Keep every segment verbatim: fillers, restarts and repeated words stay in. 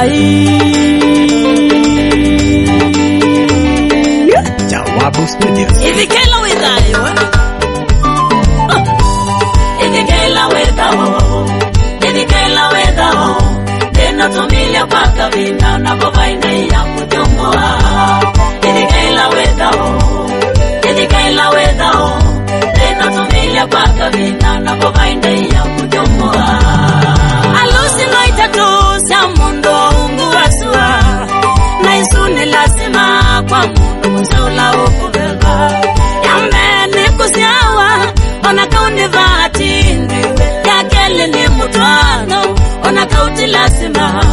Jawabu Studios. Hivi kila wedhayo Hivi kila wedhayo Hivi kila wedhayo Neno tumilia kwa kavina na bobaina ya kutumoa. Hivi kila wedhayo Hivi kila wedhayo Neno tumilia kwa kavina na bobaina ya kutumoa. Alusi noita tu sa mundo ungu wasua na isuni lazima kwa mundu msaula ukubeba. Yameni kusiawa ona kauni vati ndiwe ya kele ni mutwano ona kauti lazima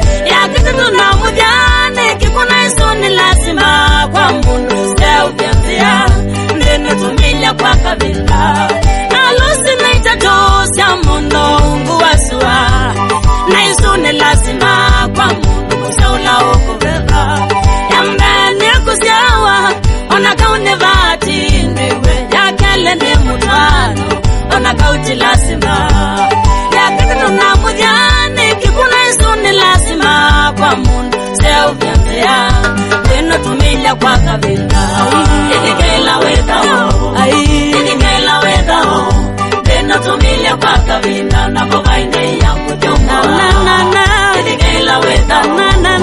ya kitutu na mujane kikuna isuni lazima kwa mundu seu bianzia nene tumilia kwa kabila. Alusi naita dosi ya mundo ungu wasua na isuni lazima kwa mundu msaula ukubeba. Yameni kusiawa ona kauni vati ndiwe ya kele ni mutwano ona kauti lazima ya kitutu na mujane kikuna isuni lazima kwa mundu seu bianzia nene tumilia kwa kabila. Hivi kila wedhao Hivi kila wedhao neno tumilia kwa kabila na bobaina ya kutumoa. Hivi kila wedhao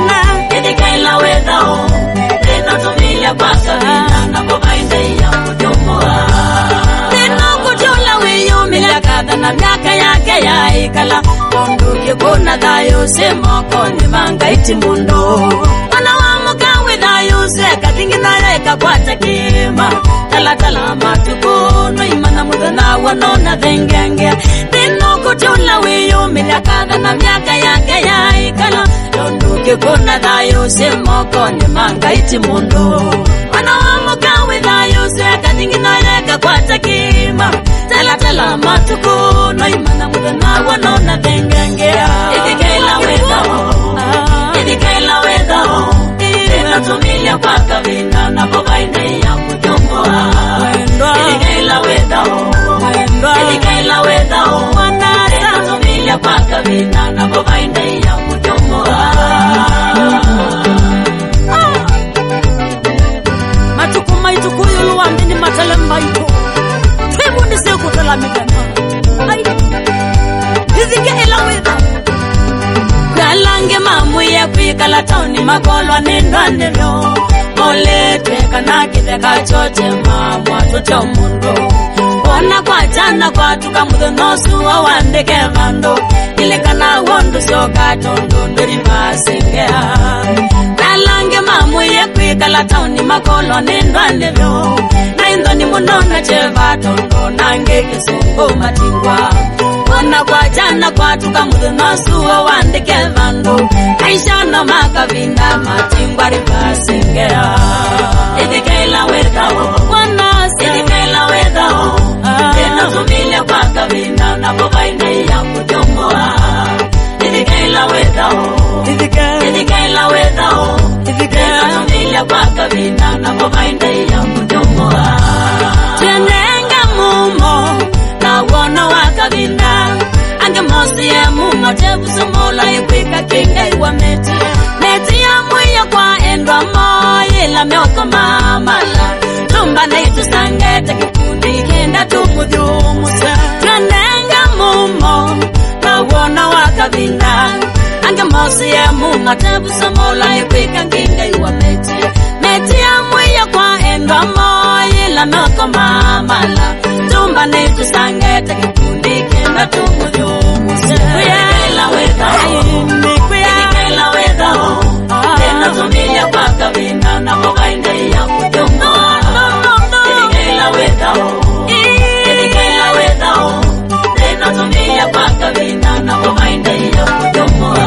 Hivi kila wedhao neno tumilia kwa kabila na bobaina ya kutumoa. Neno kujula wiyo milakada na miaka yake ya ikala konduki kuna dayo semoko ni mangaiti mundo. Wanawamuka wedhayo seka tingina reka kwa takima tala tala matukuno imana mudana wanona dhengenge. Neno kujula wiyo milakada na miaka yake ya ikala konduki kuna dayo semoko ni mangaiti mundo. Wanawamuka wedhayo seka tingina reka kwa takima tala tala matukuno imana mudana wanona dhengenge. Hivi kila wedhao Hivi kila wedhao neno tumilia kwa kabila na bobaina ya kutumoa. Hivi kila wedhao Hivi kila wedhao neno tumilia kwa kabila na bobaina ya kutumoa. Matukuma itukuyu luwambini matalemba ito Tebu nise kutala migana Hivi kila wedhao Galange mamuye kwikala tauni makolwa nendwa nero Moletwe kanaki theka choche mamwa tucho mundo. Ona kwa jana kwa tuka mudo nosu wa wandeke mando Ilikana wondu soka tondo ndori masingea. Galange mamuye kwikala tauni makolwa nendwa nero Na indo ni munona cheva tondo nange kisungo matingwa. Ona kwa jana kwa tuka mudu nosu wa wandike mando Aisha na makabinda matingwa ripasingea. Hivi kila wedhao Hivi kila wedhao neno tumilia kwa kabinda na bobaina ya kutumoa. Hivi kila wedhao Hivi kila wedhao neno tumilia kwa kabinda na bobaina ya kutumoa. Tenenga mumo na wono wa kabinda ange mosi ya mumo tebu sumola ikwika kinga iwa meti meti ya mwiya kwa endwa moye la meoko mamala tumba na itu sangete kikundi kenda tumudhumusa. Tenenga mumo na wono wa kabinda ange mosi ya mumo tebu sumola ikwika kinga iwa meti meti ya mwiya kwa endwa moye la meoko mamala tumba na itu sangete kikundi kenda tumudhumusa. Kila wedhao Kila wedhao neno tumilia kwa kabinda na bobaina ya kutumoa. Kila wedhao Kila wedhao neno tumilia kwa kabinda na bobaina ya kutumoa.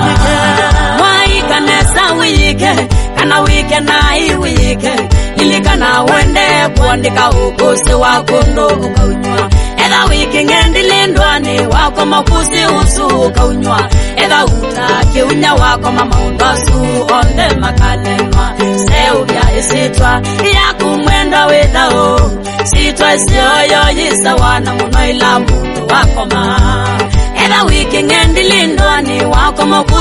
Waikanesa wike kana wike na iwike ilikana wende kuandika ukusi wakundo ukaunywa. Edha wiki ngendi lindwani wako mafusi usu ukaunywa. Edha utaki unya wako mama undosu onde makalenwa. Seu vya isitwa ya kumwenda wedhao sitwa siyoyo yisa wana muno ila mundu wako ma. Edha wiki ngendi lindwani wako mafusi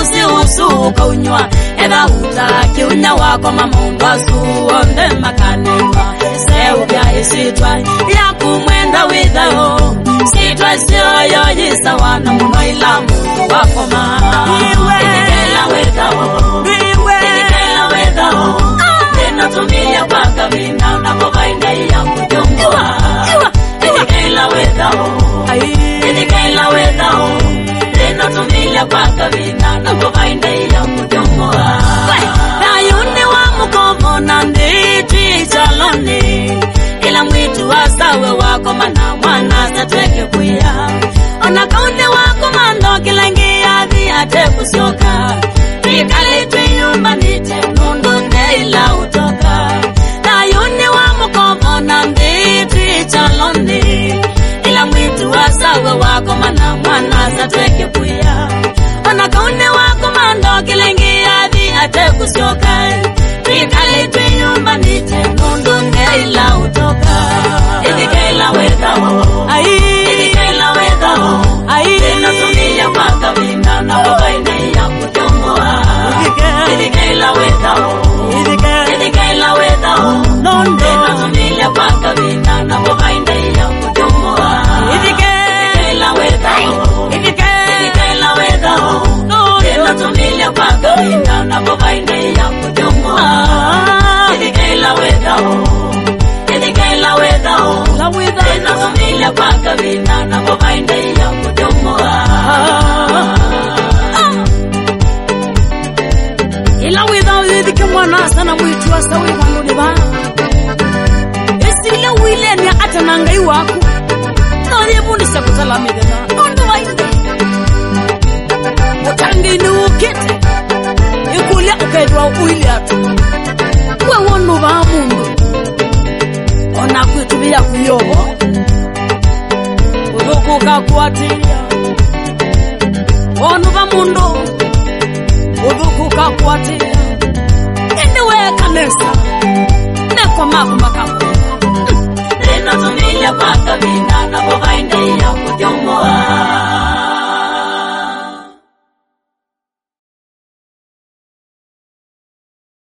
musu kaunywa ega utaki unya wako mamundo suonde makanema seubya isitwa ya kumwenda withao sitwa sioyo jisawana muno ila mundu wako ma idikela withao idikela withao neno tumilia kwa kabina na bobaina ya kujumwa idikela withao idikela withao neno tumilia kwa kabina na bobaina ya kujumwa ayune wa mukomo na nditi chaloni ila mwitu wasawe wako mana mwana satweke kuya ona kaunde wako mando kilangia di ate kusoka ikale tuyumba nite nundu ila utoka ayune wa mukomo na nditi chaloni ila mwitu wasawe wako mana mwana satweke kuya ona kaunde wako mando kilangia di ate kusoka ikale tuyumba nite nundu ila utoka idikela wethao ai idikela wethao ai tena tumia kwa kabina na bobaina ya kutomoa idikela wethao idikela wethao nondo tena tumia kwa kabina na bobaina ya kutomoa idikela wethao idikela wethao nondo tena tumia kwa kabina na bobaina ya kutomoa idikela wethao idikela wethao la withao tena tumia kwa kabina na bobaina ya kutomoa ila withao idike mwana sana mwitu asawe vandu ba esile wile ni atana ngai wako nori bundisa kutala medena ondo wainde utangi ni ukete ikulia ukaidwa uile atu we wonu ba mundu ona kwitubia kuyobo udukuka kuatia onu ba mundu udukuka kuatia endewe kanesa neko magu makabu tena tumile kwa kabina